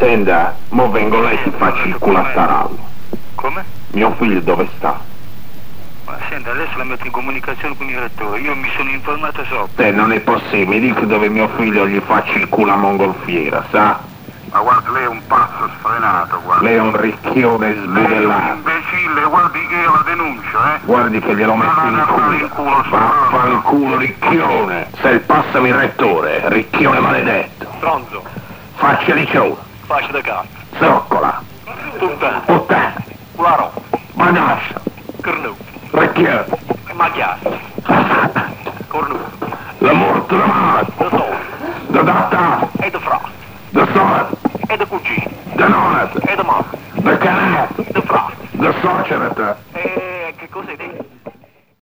Senta, mo vengo lei e faccio il culo a tarallo. Come? Mio figlio dove sta? Ma senta, adesso la metto in comunicazione con il rettore, io mi sono informato sopra. Non è possibile, mi dica dove mio figlio gli faccio il culo a mongolfiera, sa? Ma guardi, lei è un pazzo sfrenato, guardi. Lei è un ricchione Lei è un sbudellato. imbecille, guardi che io la denuncio, eh? Guardi che glielo metto in culo. Vaffanculo, ricchione. Se passami il rettore, ricchione maledetto. Stronzo, Faccia di ciò. faccia da capo. Zoccola. Puttana. Cularo, Badassa. cornuto, Ricchione. macchiato, cornuto, La morte da mare. da sole, Da data. e da fra, Da sole. e da cugino, Da nonat. e da mamma, Da canale. da fra. Da socerata.